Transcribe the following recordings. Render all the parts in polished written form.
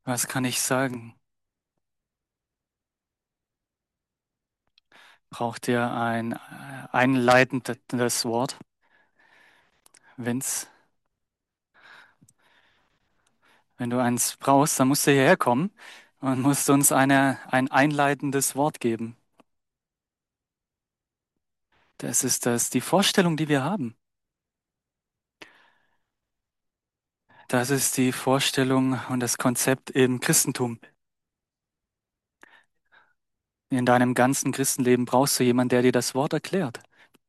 Was kann ich sagen? Braucht ihr ein einleitendes Wort? Wenn's, wenn du eins brauchst, dann musst du hierher kommen und musst uns ein einleitendes Wort geben. Das ist die Vorstellung, die wir haben. Das ist die Vorstellung und das Konzept im Christentum. In deinem ganzen Christenleben brauchst du jemanden, der dir das Wort erklärt.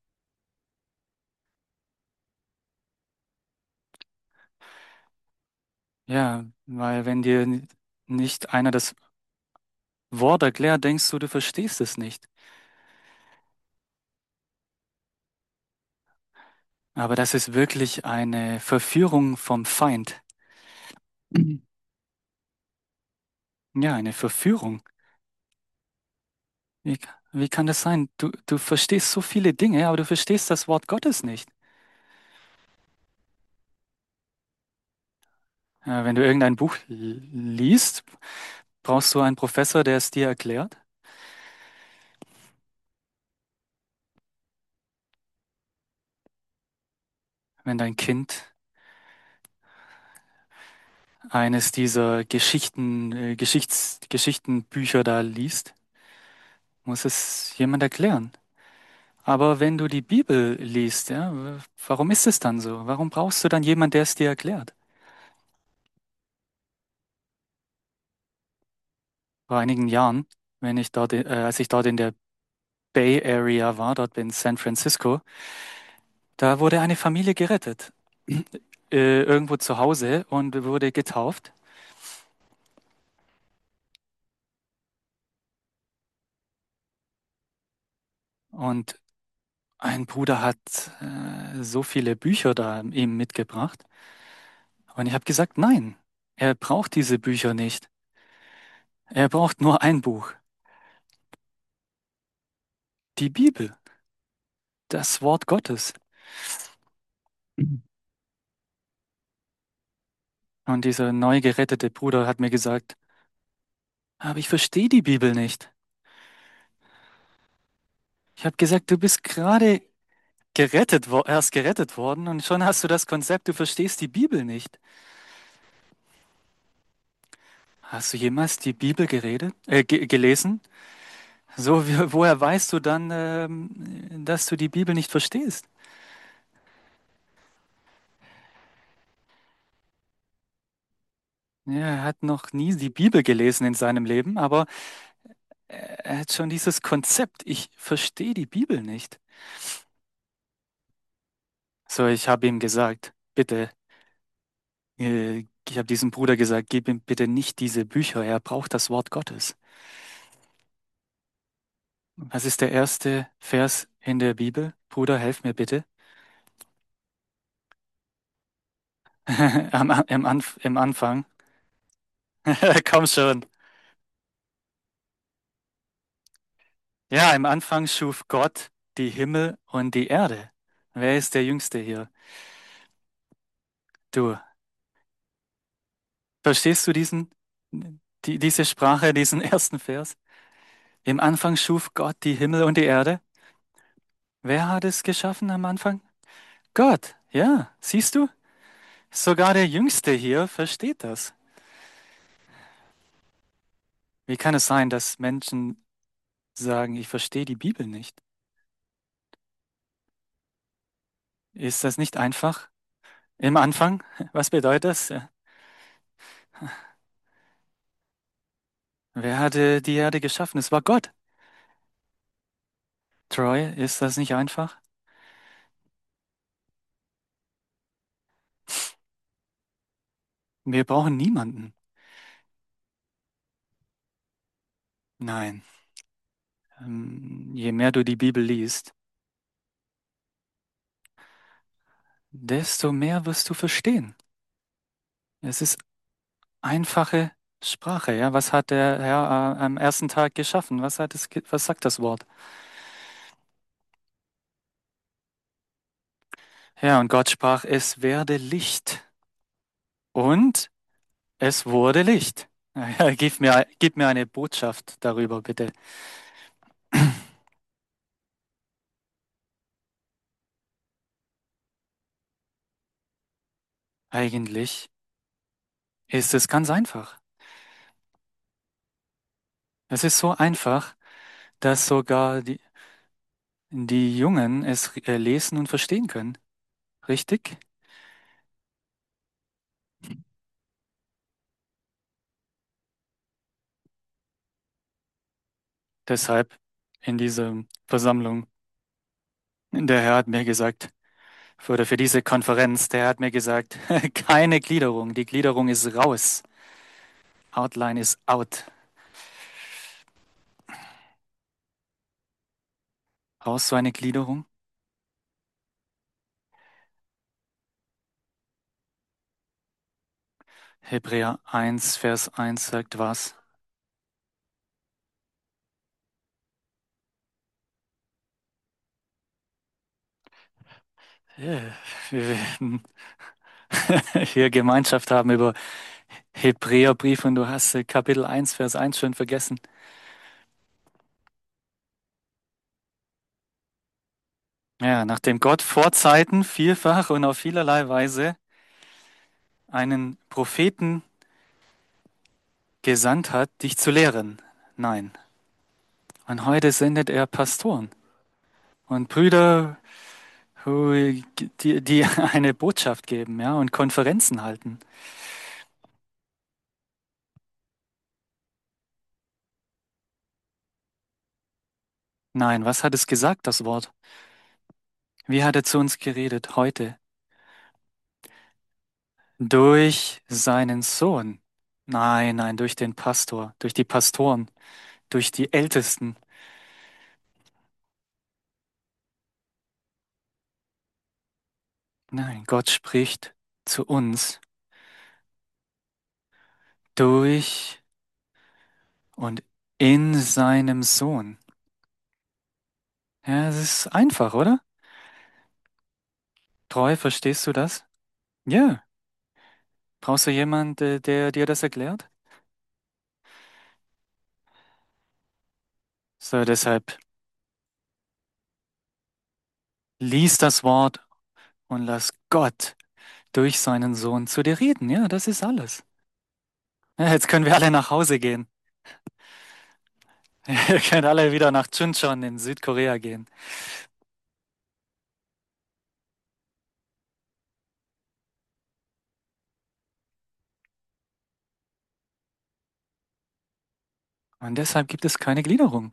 Ja, weil wenn dir nicht einer das Wort erklärt, denkst du, du verstehst es nicht. Aber das ist wirklich eine Verführung vom Feind. Mhm. Ja, eine Verführung. Wie, wie kann das sein? Du verstehst so viele Dinge, aber du verstehst das Wort Gottes nicht. Wenn du irgendein Buch liest, brauchst du einen Professor, der es dir erklärt. Wenn dein Kind eines dieser Geschichtenbücher da liest, muss es jemand erklären. Aber wenn du die Bibel liest, ja, warum ist es dann so? Warum brauchst du dann jemanden, der es dir erklärt? Vor einigen Jahren, als ich dort in der Bay Area war, dort in San Francisco, da wurde eine Familie gerettet, irgendwo zu Hause und wurde getauft. Und ein Bruder hat so viele Bücher da ihm mitgebracht. Und ich habe gesagt, nein, er braucht diese Bücher nicht. Er braucht nur ein Buch, die Bibel, das Wort Gottes. Und dieser neu gerettete Bruder hat mir gesagt, aber ich verstehe die Bibel nicht. Ich habe gesagt, du bist gerade erst gerettet worden und schon hast du das Konzept, du verstehst die Bibel nicht. Hast du jemals die Bibel gelesen? So, woher weißt du dann, dass du die Bibel nicht verstehst? Ja, er hat noch nie die Bibel gelesen in seinem Leben, aber er hat schon dieses Konzept, ich verstehe die Bibel nicht. So, ich habe ihm gesagt, bitte, ich habe diesem Bruder gesagt, gib ihm bitte nicht diese Bücher, er braucht das Wort Gottes. Was ist der erste Vers in der Bibel? Bruder, helf mir bitte. Im Anfang. Komm schon. Ja, im Anfang schuf Gott die Himmel und die Erde. Wer ist der Jüngste hier? Du. Verstehst du diese Sprache, diesen ersten Vers? Im Anfang schuf Gott die Himmel und die Erde. Wer hat es geschaffen am Anfang? Gott. Ja, siehst du? Sogar der Jüngste hier versteht das. Wie kann es sein, dass Menschen sagen, ich verstehe die Bibel nicht? Ist das nicht einfach? Im Anfang? Was bedeutet das? Wer hatte die Erde geschaffen? Es war Gott. Troy, ist das nicht einfach? Wir brauchen niemanden. Nein. Je mehr du die Bibel liest, desto mehr wirst du verstehen. Es ist einfache Sprache. Ja, was hat der Herr am ersten Tag geschaffen? Was sagt das Wort? Ja, und Gott sprach, es werde Licht. Und es wurde Licht. Ja, gib mir eine Botschaft darüber, bitte. Eigentlich ist es ganz einfach. Es ist so einfach, dass sogar die Jungen es lesen und verstehen können. Richtig? Deshalb in dieser Versammlung, der Herr hat mir gesagt, oder für diese Konferenz, der hat mir gesagt, keine Gliederung, die Gliederung ist raus. Outline is out. Brauchst du eine Gliederung? Hebräer 1, Vers 1 sagt was? Ja, wir werden hier Gemeinschaft haben über Hebräerbrief und du hast Kapitel 1, Vers 1 schon vergessen. Ja, nachdem Gott vor Zeiten vielfach und auf vielerlei Weise einen Propheten gesandt hat, dich zu lehren. Nein. Und heute sendet er Pastoren und Brüder, die eine Botschaft geben, ja, und Konferenzen halten. Nein, was hat es gesagt, das Wort? Wie hat er zu uns geredet heute? Durch seinen Sohn. Nein, nein, durch den Pastor, durch die Pastoren, durch die Ältesten. Nein, Gott spricht zu uns durch und in seinem Sohn. Ja, es ist einfach, oder? Treu, verstehst du das? Ja. Brauchst du jemand, der dir das erklärt? So, deshalb lies das Wort und lass Gott durch seinen Sohn zu dir reden. Ja, das ist alles. Ja, jetzt können wir alle nach Hause gehen. Wir können alle wieder nach Chuncheon in Südkorea gehen. Und deshalb gibt es keine Gliederung,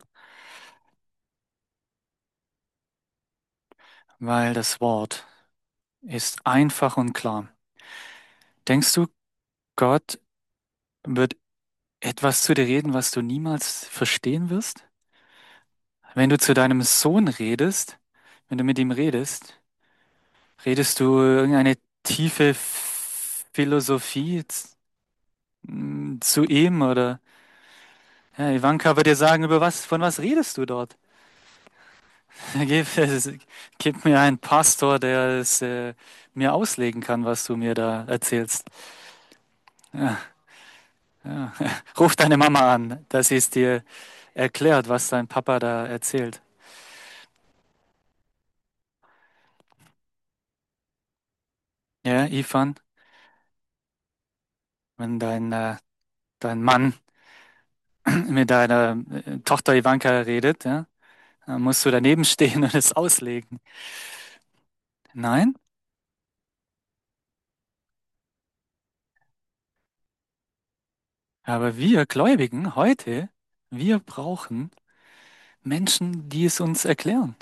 weil das Wort ist einfach und klar. Denkst du, Gott wird etwas zu dir reden, was du niemals verstehen wirst? Wenn du zu deinem Sohn redest, wenn du mit ihm redest, redest du irgendeine tiefe Philosophie zu ihm oder ja, Ivanka wird dir sagen, von was redest du dort? Gib mir einen Pastor, der es mir auslegen kann, was du mir da erzählst. Ja, ja. Ruf deine Mama an, dass sie es dir erklärt, was dein Papa da erzählt. Ja, Ivan, wenn dein Mann mit deiner Tochter Ivanka redet, ja, dann musst du daneben stehen und es auslegen. Nein, aber wir Gläubigen heute, wir brauchen Menschen, die es uns erklären.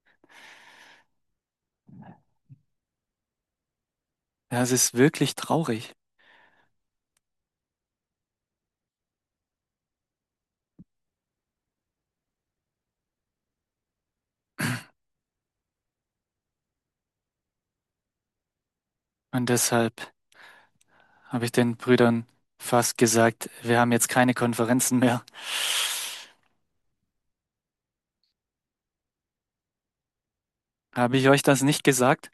Ja, es ist wirklich traurig. Und deshalb habe ich den Brüdern fast gesagt, wir haben jetzt keine Konferenzen mehr. Habe ich euch das nicht gesagt?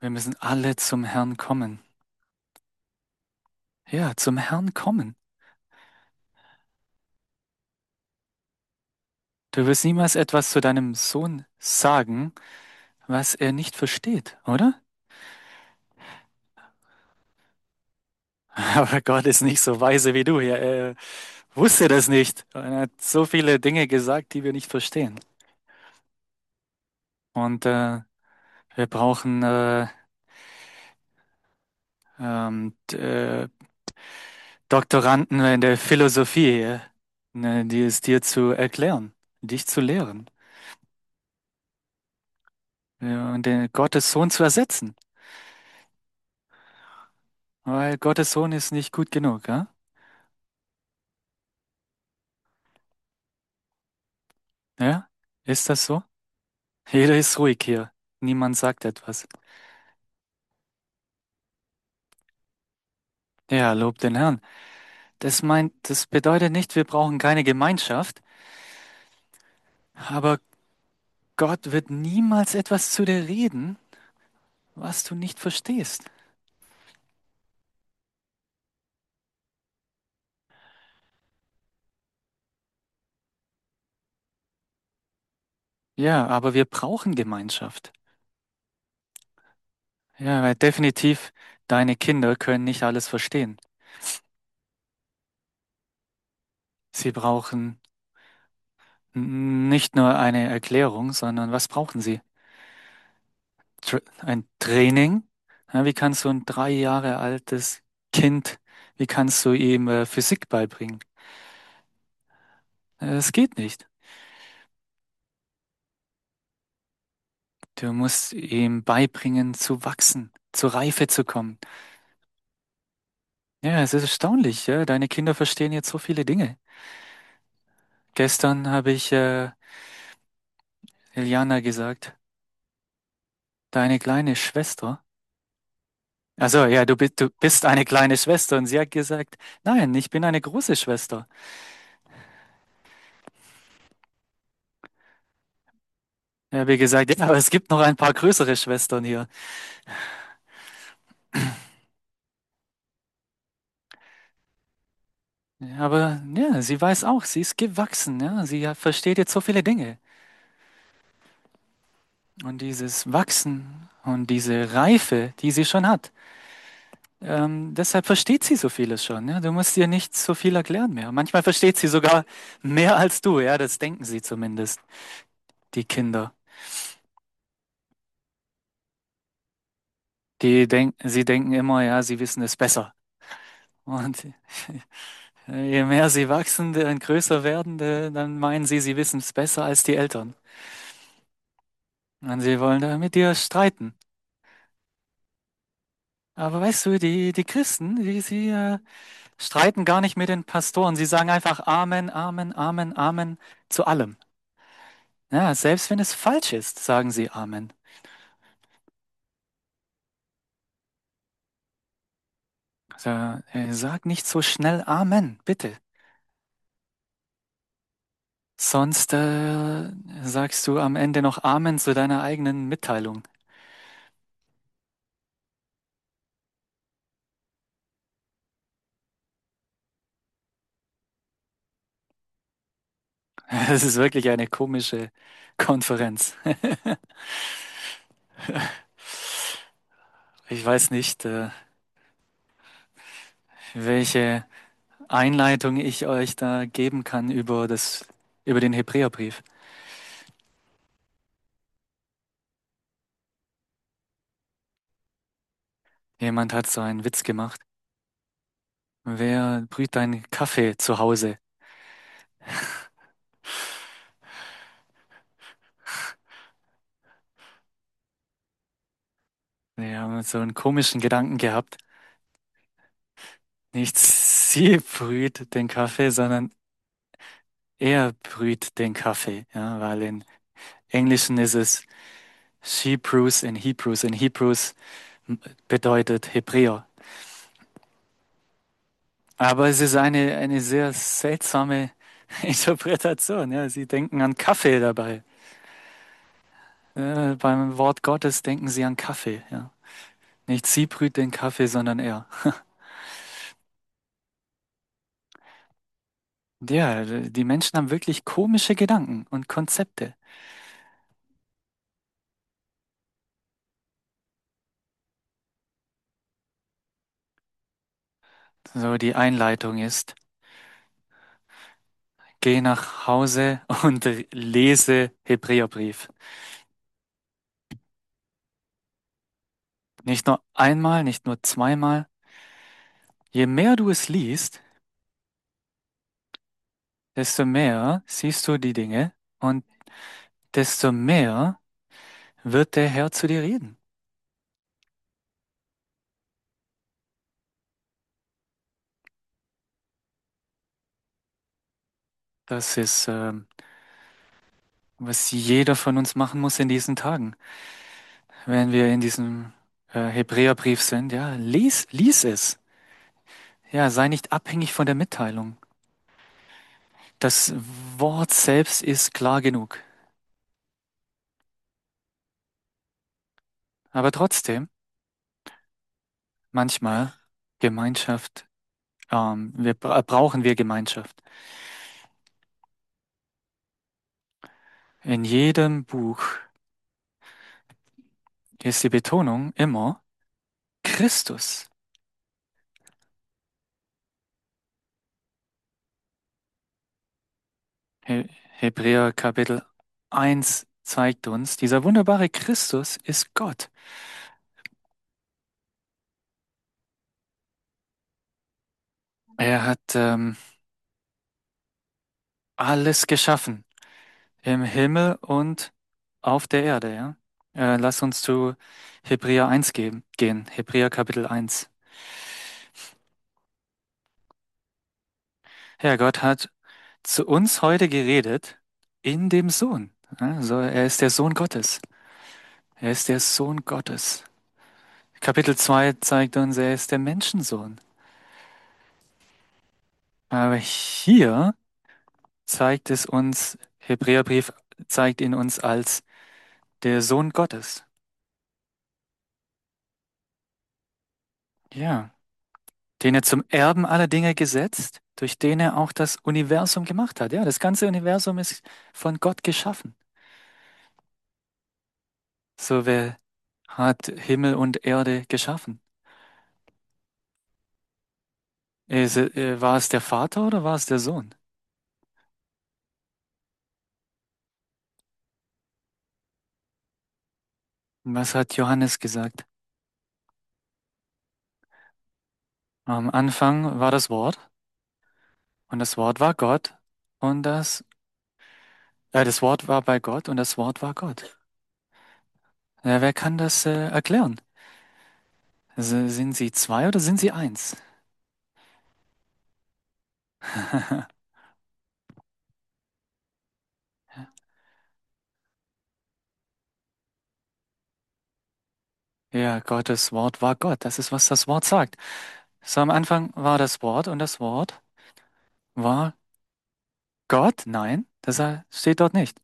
Wir müssen alle zum Herrn kommen. Ja, zum Herrn kommen. Du wirst niemals etwas zu deinem Sohn sagen, was er nicht versteht, oder? Aber Gott ist nicht so weise wie du. Er wusste das nicht. Er hat so viele Dinge gesagt, die wir nicht verstehen. Und wir brauchen Doktoranden in der Philosophie, ne, die es dir zu erklären, dich zu lehren, ja, und den Gottes Sohn zu ersetzen. Weil Gottes Sohn ist nicht gut genug, ja? Ja? Ist das so? Jeder ist ruhig hier. Niemand sagt etwas. Ja, lob den Herrn. Das bedeutet nicht, wir brauchen keine Gemeinschaft, aber Gott wird niemals etwas zu dir reden, was du nicht verstehst. Ja, aber wir brauchen Gemeinschaft. Ja, weil definitiv deine Kinder können nicht alles verstehen. Sie brauchen nicht nur eine Erklärung, sondern was brauchen sie? Ein Training? Ja, wie kannst du ein 3 Jahre altes Kind, wie kannst du ihm Physik beibringen? Es geht nicht. Du musst ihm beibringen zu wachsen, zur Reife zu kommen. Ja, es ist erstaunlich, ja. Deine Kinder verstehen jetzt so viele Dinge. Gestern habe ich Iliana gesagt, deine kleine Schwester. Also ja, du bist eine kleine Schwester und sie hat gesagt, nein, ich bin eine große Schwester. Ja, habe ich gesagt, ja, aber es gibt noch ein paar größere Schwestern hier. Ja, aber ja, sie weiß auch, sie ist gewachsen, ja, versteht jetzt so viele Dinge. Und dieses Wachsen und diese Reife, die sie schon hat, deshalb versteht sie so vieles schon. Ja? Du musst ihr nicht so viel erklären mehr. Manchmal versteht sie sogar mehr als du, ja, das denken sie zumindest, die Kinder. Sie denken immer, ja, sie wissen es besser. Und je mehr sie wachsen und größer werden, dann meinen sie, sie wissen es besser als die Eltern. Und sie wollen da mit dir streiten. Aber weißt du, die Christen, sie streiten gar nicht mit den Pastoren. Sie sagen einfach Amen, Amen, Amen, Amen zu allem. Ja, selbst wenn es falsch ist, sagen sie Amen. Also, sag nicht so schnell Amen, bitte. Sonst sagst du am Ende noch Amen zu deiner eigenen Mitteilung. Das ist wirklich eine komische Konferenz. Ich weiß nicht, welche Einleitung ich euch da geben kann über den Hebräerbrief. Jemand hat so einen Witz gemacht. Wer brüht deinen Kaffee zu Hause? Wir haben so einen komischen Gedanken gehabt. Nicht sie brüht den Kaffee, sondern er brüht den Kaffee. Ja, weil in Englischen ist es she brews in Hebrews. In Hebrews bedeutet Hebräer. Aber es ist eine sehr seltsame Interpretation. Ja, sie denken an Kaffee dabei. Beim Wort Gottes denken sie an Kaffee. Ja. Nicht sie brüht den Kaffee, sondern er. Ja, die Menschen haben wirklich komische Gedanken und Konzepte. So, die Einleitung ist, geh nach Hause und lese Hebräerbrief. Nicht nur einmal, nicht nur zweimal. Je mehr du es liest, desto mehr siehst du die Dinge und desto mehr wird der Herr zu dir reden. Das ist, was jeder von uns machen muss in diesen Tagen. Wenn wir in diesem Hebräerbrief sind, ja, lies es. Ja, sei nicht abhängig von der Mitteilung. Das Wort selbst ist klar genug. Aber trotzdem, manchmal Gemeinschaft, brauchen wir Gemeinschaft. In jedem Buch ist die Betonung immer Christus. Hebräer Kapitel 1 zeigt uns, dieser wunderbare Christus ist Gott. Er hat alles geschaffen, im Himmel und auf der Erde. Ja? Lass uns zu Hebräer 1 gehen. Hebräer Kapitel 1. Ja, Gott hat zu uns heute geredet in dem Sohn. Ja, also er ist der Sohn Gottes. Er ist der Sohn Gottes. Kapitel 2 zeigt uns, er ist der Menschensohn. Aber hier zeigt es uns, Hebräerbrief zeigt ihn uns als der Sohn Gottes. Ja, den er zum Erben aller Dinge gesetzt, durch den er auch das Universum gemacht hat. Ja, das ganze Universum ist von Gott geschaffen. So, wer hat Himmel und Erde geschaffen? War es der Vater oder war es der Sohn? Was hat Johannes gesagt? Am Anfang war das Wort und das Wort war Gott und das Wort war bei Gott und das Wort war Gott. Ja, wer kann das erklären? Sind sie zwei oder sind sie eins? Ja, Gottes Wort war Gott. Das ist, was das Wort sagt. So am Anfang war das Wort und das Wort war Gott? Nein, steht dort nicht.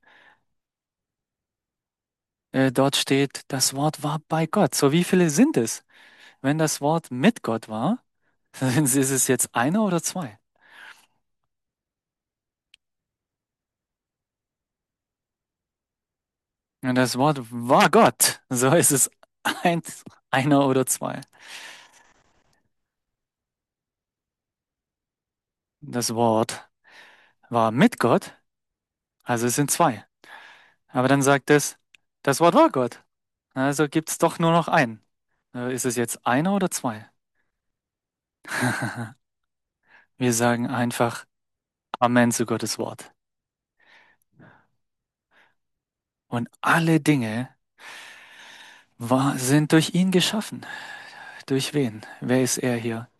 Dort steht, das Wort war bei Gott. So, wie viele sind es? Wenn das Wort mit Gott war, ist es jetzt einer oder zwei? Und das Wort war Gott. So ist es einer oder zwei. Das Wort war mit Gott, also es sind zwei. Aber dann sagt es, das Wort war Gott. Also gibt es doch nur noch einen. Ist es jetzt einer oder zwei? Wir sagen einfach Amen zu Gottes Wort. Und alle Dinge sind durch ihn geschaffen. Durch wen? Wer ist er hier?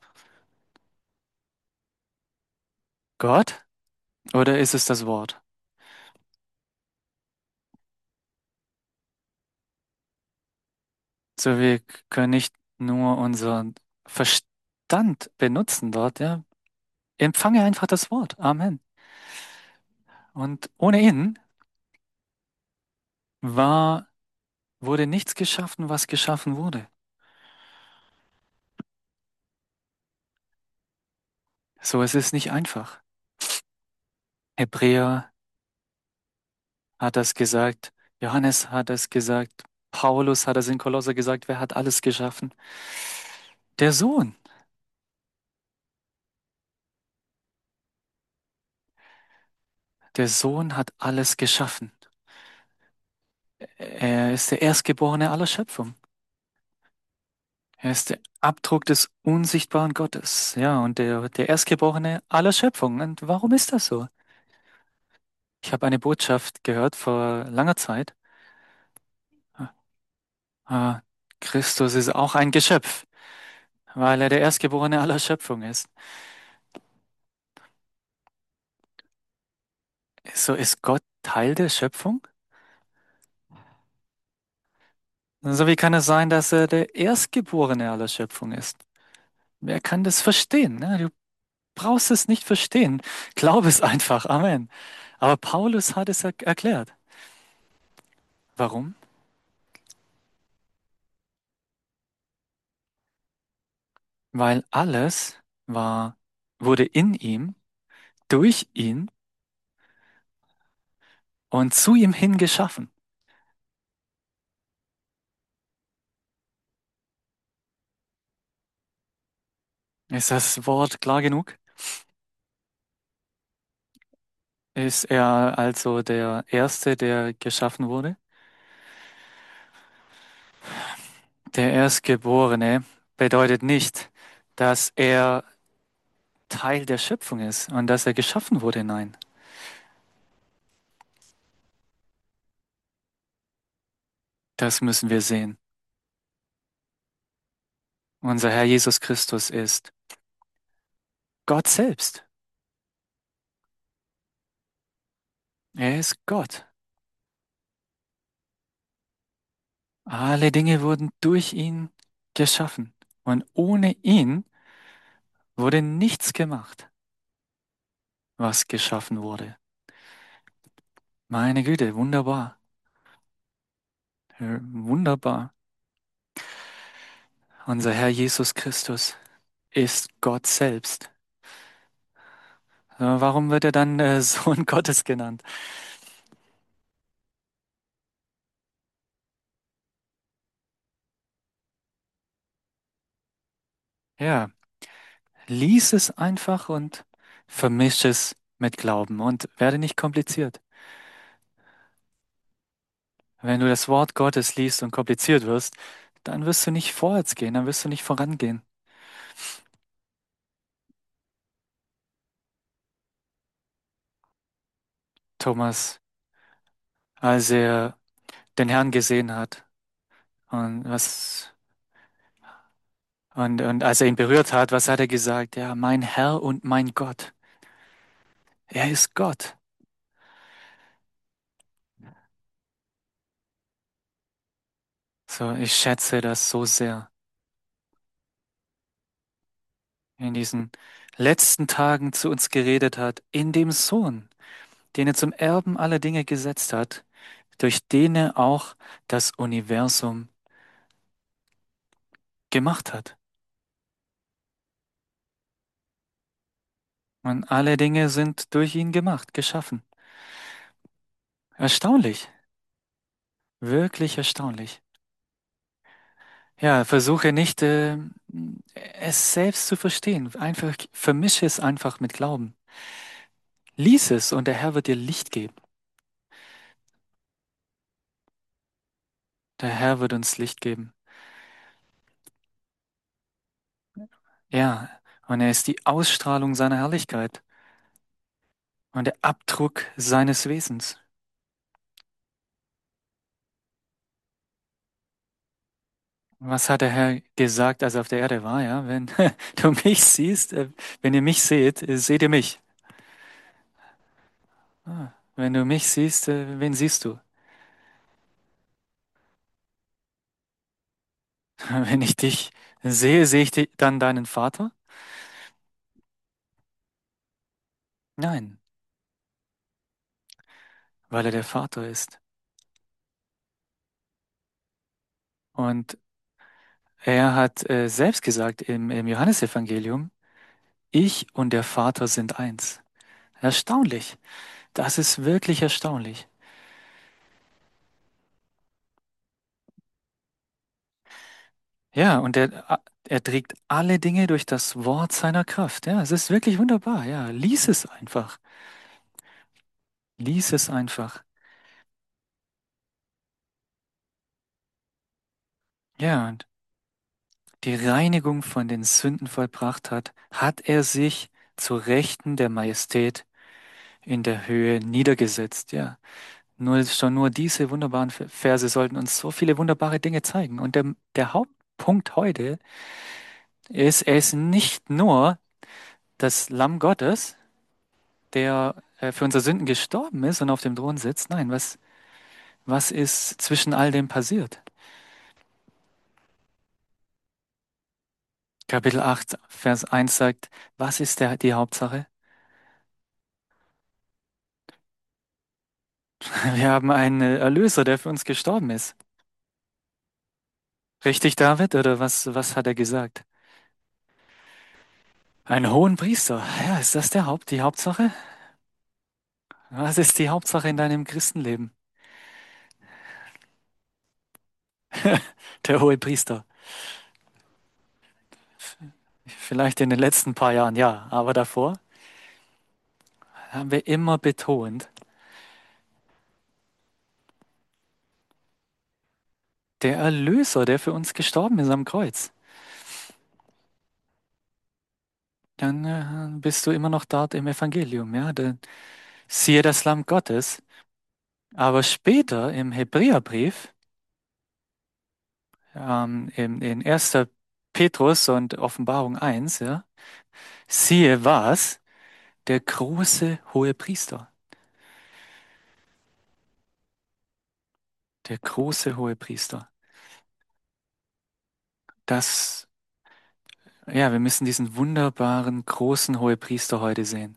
Gott? Oder ist es das Wort? So, wir können nicht nur unseren Verstand benutzen dort, ja. Empfange einfach das Wort. Amen. Und ohne ihn war, wurde nichts geschaffen, was geschaffen wurde. So, es ist nicht einfach. Hebräer hat das gesagt, Johannes hat das gesagt, Paulus hat das in Kolosser gesagt, wer hat alles geschaffen? Der Sohn. Der Sohn hat alles geschaffen. Er ist der Erstgeborene aller Schöpfung. Er ist der Abdruck des unsichtbaren Gottes. Ja, und der Erstgeborene aller Schöpfung. Und warum ist das so? Ich habe eine Botschaft gehört vor langer Zeit. Ah, Christus ist auch ein Geschöpf, weil er der Erstgeborene aller Schöpfung ist. So ist Gott Teil der Schöpfung? So wie kann es sein, dass er der Erstgeborene aller Schöpfung ist? Wer kann das verstehen? Ne? Du brauchst es nicht verstehen. Glaub es einfach. Amen. Aber Paulus hat es erklärt. Warum? Weil alles wurde in ihm, durch ihn und zu ihm hin geschaffen. Ist das Wort klar genug? Ist er also der Erste, der geschaffen wurde? Der Erstgeborene bedeutet nicht, dass er Teil der Schöpfung ist und dass er geschaffen wurde. Nein, das müssen wir sehen. Unser Herr Jesus Christus ist Gott selbst. Er ist Gott. Alle Dinge wurden durch ihn geschaffen. Und ohne ihn wurde nichts gemacht, was geschaffen wurde. Meine Güte, wunderbar. Wunderbar. Unser Herr Jesus Christus ist Gott selbst. Warum wird er dann Sohn Gottes genannt? Ja, lies es einfach und vermisch es mit Glauben und werde nicht kompliziert. Wenn du das Wort Gottes liest und kompliziert wirst, dann wirst du nicht vorwärts gehen, dann wirst du nicht vorangehen. Thomas, als er den Herrn gesehen hat und und als er ihn berührt hat, was hat er gesagt? Ja, mein Herr und mein Gott. Er ist Gott. So, ich schätze das so sehr. In diesen letzten Tagen zu uns geredet hat, in dem Sohn, den er zum Erben aller Dinge gesetzt hat, durch den er auch das Universum gemacht hat. Und alle Dinge sind durch ihn gemacht, geschaffen. Erstaunlich, wirklich erstaunlich. Ja, versuche nicht, es selbst zu verstehen. Einfach, vermische es einfach mit Glauben. Lies es und der Herr wird dir Licht geben. Der Herr wird uns Licht geben. Ja, und er ist die Ausstrahlung seiner Herrlichkeit und der Abdruck seines Wesens. Was hat der Herr gesagt, als er auf der Erde war? Ja, wenn du mich siehst, wenn ihr mich seht, seht ihr mich. Wenn du mich siehst, wen siehst du? Wenn ich dich sehe, sehe ich dann deinen Vater? Nein, weil er der Vater ist. Und er hat selbst gesagt im Johannesevangelium, Ich und der Vater sind eins. Erstaunlich. Das ist wirklich erstaunlich. Ja, und er trägt alle Dinge durch das Wort seiner Kraft. Ja, es ist wirklich wunderbar. Ja, lies es einfach. Lies es einfach. Ja, und die Reinigung von den Sünden vollbracht hat, hat er sich zu Rechten der Majestät in der Höhe niedergesetzt. Ja, schon nur diese wunderbaren Verse sollten uns so viele wunderbare Dinge zeigen. Und der Hauptpunkt heute ist, er ist nicht nur das Lamm Gottes, der für unsere Sünden gestorben ist und auf dem Thron sitzt. Nein, was ist zwischen all dem passiert? Kapitel 8, Vers 1 sagt, was ist die Hauptsache? Wir haben einen Erlöser, der für uns gestorben ist. Richtig, David? Oder was hat er gesagt? Einen hohen Priester. Ja, ist das die Hauptsache? Was ist die Hauptsache in deinem Christenleben? Der hohe Priester. Vielleicht in den letzten paar Jahren, ja, aber davor haben wir immer betont, der Erlöser, der für uns gestorben ist am Kreuz. Dann bist du immer noch dort im Evangelium, ja. Dann siehe das Lamm Gottes. Aber später im Hebräerbrief, in 1. Petrus und Offenbarung 1, ja, siehe was? Der große hohe Priester. Der große hohe Priester. Das, ja, wir müssen diesen wunderbaren großen Hohepriester heute sehen.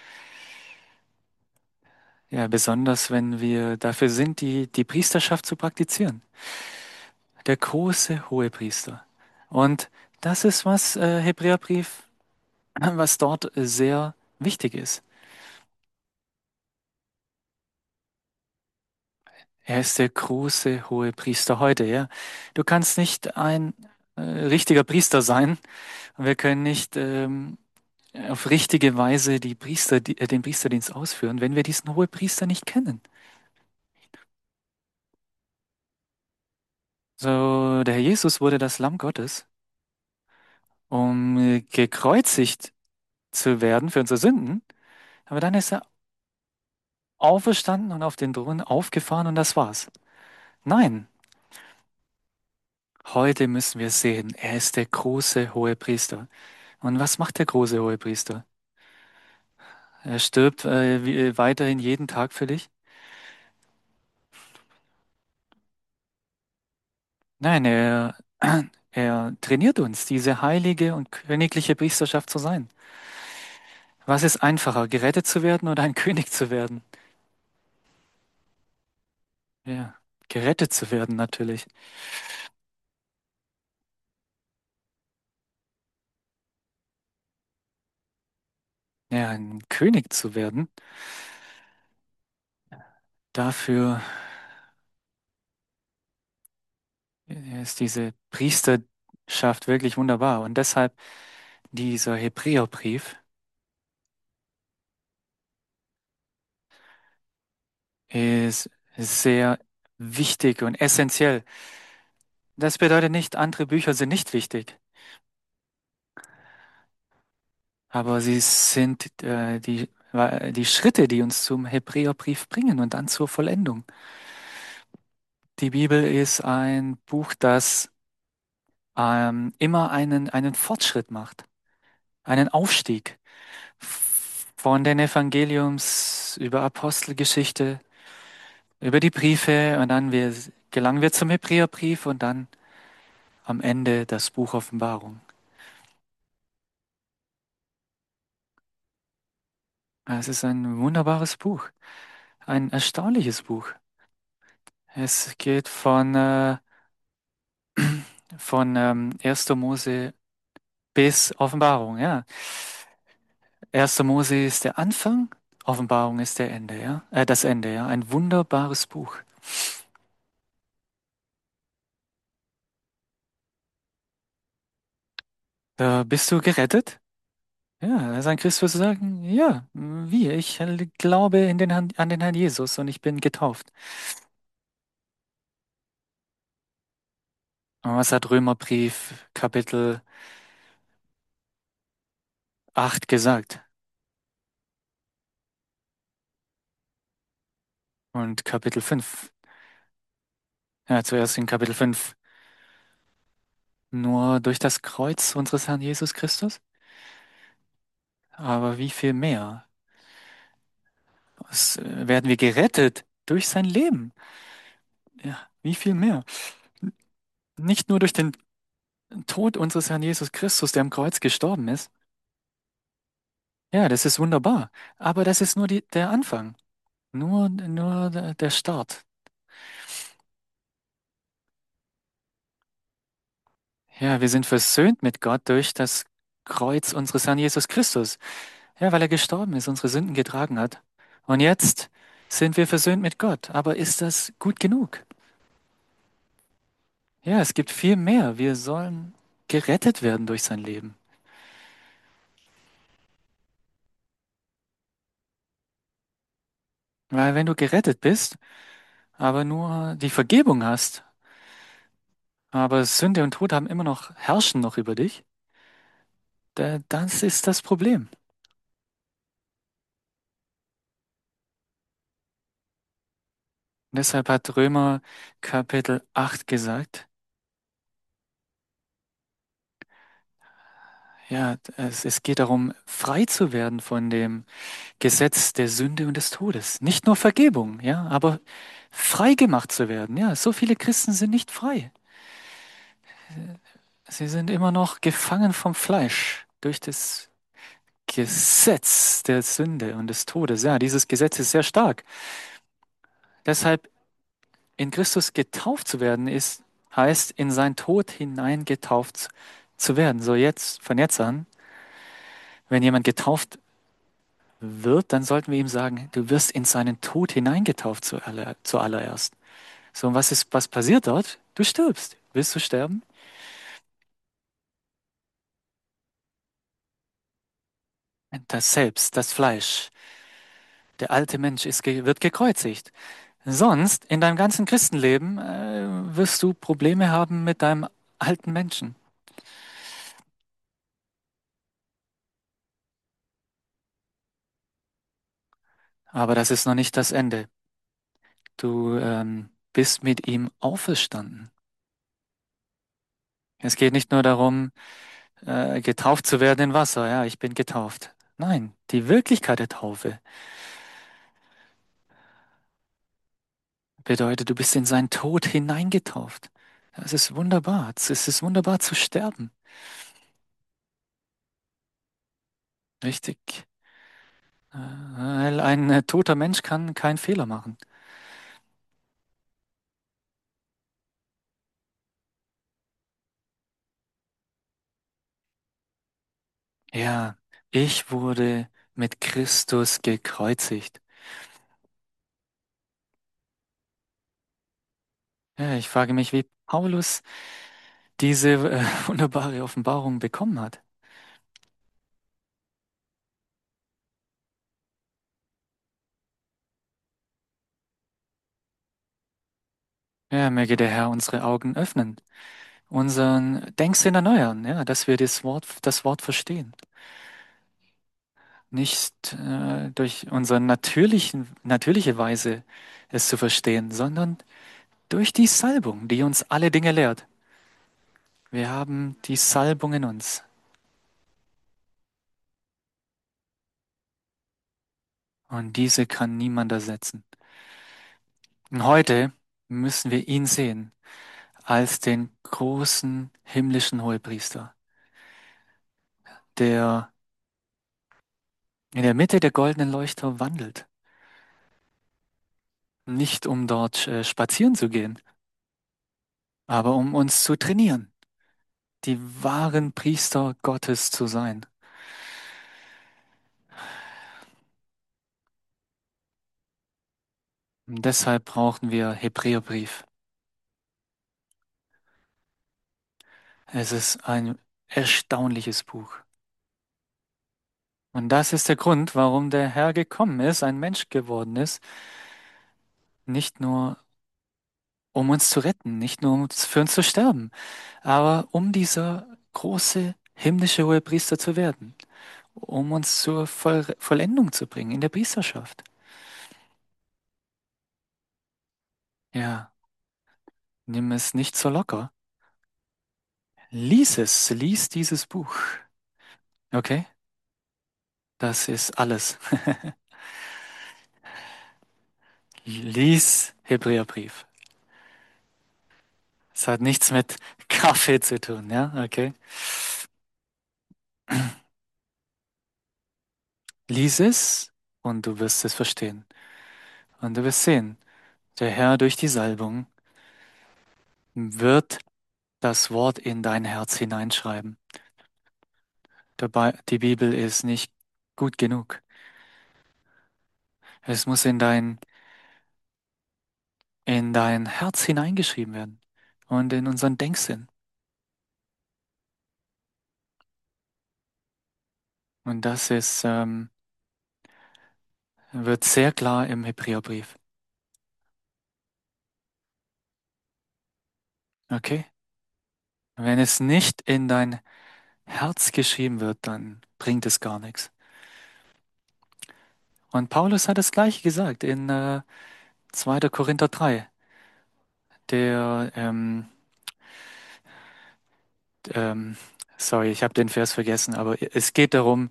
Ja, besonders wenn wir dafür sind, die Priesterschaft zu praktizieren. Der große Hohepriester. Und das ist was Hebräerbrief, was dort sehr wichtig ist. Er ist der große Hohepriester heute, ja. Du kannst nicht ein richtiger Priester sein. Wir können nicht auf richtige Weise den Priesterdienst ausführen, wenn wir diesen Hohepriester nicht kennen. So, der Herr Jesus wurde das Lamm Gottes, um gekreuzigt zu werden für unsere Sünden. Aber dann ist er auferstanden und auf den Thron aufgefahren und das war's. Nein, heute müssen wir sehen, er ist der große Hohepriester. Und was macht der große Hohepriester? Er stirbt weiterhin jeden Tag für dich? Nein, er trainiert uns, diese heilige und königliche Priesterschaft zu sein. Was ist einfacher, gerettet zu werden oder ein König zu werden? Ja, gerettet zu werden natürlich. Ja, ein König zu werden, dafür ist diese Priesterschaft wirklich wunderbar. Und deshalb dieser Hebräerbrief ist sehr wichtig und essentiell. Das bedeutet nicht, andere Bücher sind nicht wichtig, aber sie sind die Schritte, die uns zum Hebräerbrief bringen und dann zur Vollendung. Die Bibel ist ein Buch, das immer einen Fortschritt macht, einen Aufstieg von den Evangeliums über Apostelgeschichte, über die Briefe und dann gelangen wir zum Hebräerbrief und dann am Ende das Buch Offenbarung. Es ist ein wunderbares Buch, ein erstaunliches Buch. Es geht von 1. Mose bis Offenbarung, ja. 1. Mose ist der Anfang, Offenbarung ist der Ende, ja? Das Ende, ja? Ein wunderbares Buch. Bist du gerettet? Ja, sein Christus sagen, ja, wie? Ich glaube an den Herrn Jesus und ich bin getauft. Und was hat Römerbrief Kapitel 8 gesagt? Und Kapitel 5? Ja, zuerst in Kapitel 5. Nur durch das Kreuz unseres Herrn Jesus Christus? Aber wie viel mehr? Werden wir gerettet durch sein Leben? Ja, wie viel mehr? Nicht nur durch den Tod unseres Herrn Jesus Christus, der am Kreuz gestorben ist. Ja, das ist wunderbar. Aber das ist nur der Anfang. Nur der Start. Ja, wir sind versöhnt mit Gott durch das Kreuz unseres Herrn Jesus Christus. Ja, weil er gestorben ist, unsere Sünden getragen hat. Und jetzt sind wir versöhnt mit Gott. Aber ist das gut genug? Ja, es gibt viel mehr. Wir sollen gerettet werden durch sein Leben. Weil wenn du gerettet bist, aber nur die Vergebung hast, aber Sünde und Tod haben immer noch, herrschen noch über dich, das ist das Problem. Und deshalb hat Römer Kapitel 8 gesagt, ja, es geht darum, frei zu werden von dem Gesetz der Sünde und des Todes. Nicht nur Vergebung, ja, aber frei gemacht zu werden. Ja, so viele Christen sind nicht frei. Sie sind immer noch gefangen vom Fleisch durch das Gesetz der Sünde und des Todes. Ja, dieses Gesetz ist sehr stark. Deshalb in Christus getauft zu werden heißt in sein Tod hinein getauft zu werden. So jetzt, von jetzt an, wenn jemand getauft wird, dann sollten wir ihm sagen, du wirst in seinen Tod hineingetauft zuallererst. So, und was passiert dort? Du stirbst. Willst du sterben? Das Selbst, das Fleisch, der alte Mensch wird gekreuzigt. Sonst, in deinem ganzen Christenleben, wirst du Probleme haben mit deinem alten Menschen. Aber das ist noch nicht das Ende. Du bist mit ihm auferstanden. Es geht nicht nur darum, getauft zu werden in Wasser. Ja, ich bin getauft. Nein, die Wirklichkeit der Taufe bedeutet, du bist in seinen Tod hineingetauft. Es ist wunderbar. Es ist wunderbar zu sterben. Richtig. Weil ein toter Mensch kann keinen Fehler machen. Ja, ich wurde mit Christus gekreuzigt. Ja, ich frage mich, wie Paulus diese wunderbare Offenbarung bekommen hat. Ja, möge der Herr unsere Augen öffnen, unseren Denksinn erneuern, ja, dass wir das Wort verstehen. Nicht durch unsere natürliche Weise es zu verstehen, sondern durch die Salbung, die uns alle Dinge lehrt. Wir haben die Salbung in uns und diese kann niemand ersetzen. Und heute müssen wir ihn sehen als den großen himmlischen Hohepriester, der in der Mitte der goldenen Leuchter wandelt. Nicht um dort spazieren zu gehen, aber um uns zu trainieren, die wahren Priester Gottes zu sein. Und deshalb brauchen wir Hebräerbrief. Es ist ein erstaunliches Buch. Und das ist der Grund, warum der Herr gekommen ist, ein Mensch geworden ist, nicht nur um uns zu retten, nicht nur für uns zu sterben, aber um dieser große himmlische Hohepriester zu werden, um uns zur Vollendung zu bringen in der Priesterschaft. Ja, nimm es nicht so locker. Lies es, lies dieses Buch. Okay? Das ist alles. Lies Hebräerbrief. Es hat nichts mit Kaffee zu tun, ja? Okay? Lies es und du wirst es verstehen. Und du wirst sehen, der Herr durch die Salbung wird das Wort in dein Herz hineinschreiben. Dabei, die Bibel ist nicht gut genug. Es muss in dein Herz hineingeschrieben werden und in unseren Denksinn. Und wird sehr klar im Hebräerbrief. Okay? Wenn es nicht in dein Herz geschrieben wird, dann bringt es gar nichts. Und Paulus hat das Gleiche gesagt in 2. Korinther 3. Der, ähm, sorry, ich habe den Vers vergessen, aber es geht darum,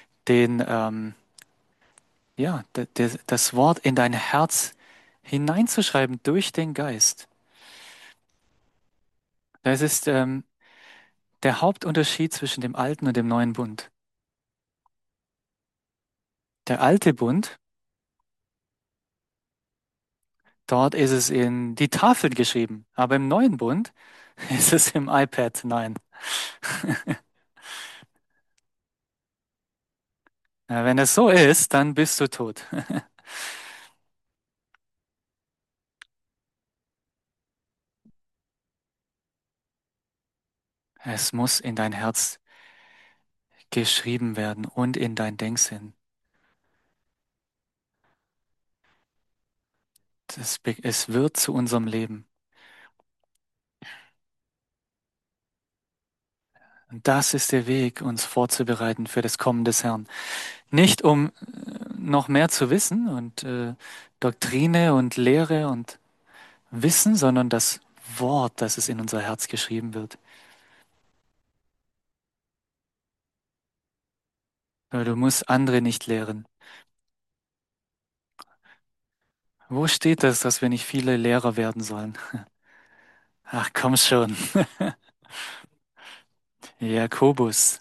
ja, das Wort in dein Herz hineinzuschreiben durch den Geist. Das ist der Hauptunterschied zwischen dem alten und dem neuen Bund. Der alte Bund, dort ist es in die Tafeln geschrieben, aber im neuen Bund ist es im iPad. Nein. Ja, wenn es so ist, dann bist du tot. Es muss in dein Herz geschrieben werden und in dein Denksinn. Es wird zu unserem Leben. Und das ist der Weg, uns vorzubereiten für das Kommen des Herrn. Nicht um noch mehr zu wissen und Doktrine und Lehre und Wissen, sondern das Wort, das es in unser Herz geschrieben wird. Weil du musst andere nicht lehren. Wo steht das, dass wir nicht viele Lehrer werden sollen? Ach, komm schon. Jakobus.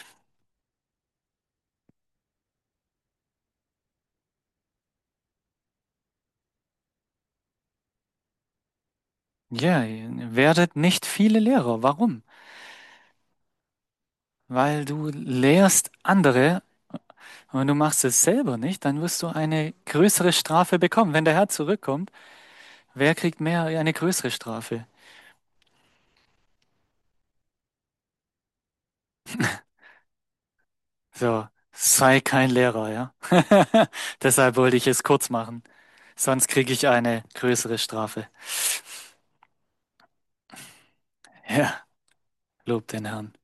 Ja, werdet nicht viele Lehrer. Warum? Weil du lehrst andere und du machst es selber nicht, dann wirst du eine größere Strafe bekommen. Wenn der Herr zurückkommt, wer kriegt mehr eine größere Strafe? So, sei kein Lehrer, ja. Deshalb wollte ich es kurz machen. Sonst kriege ich eine größere Strafe. Ja, lob den Herrn.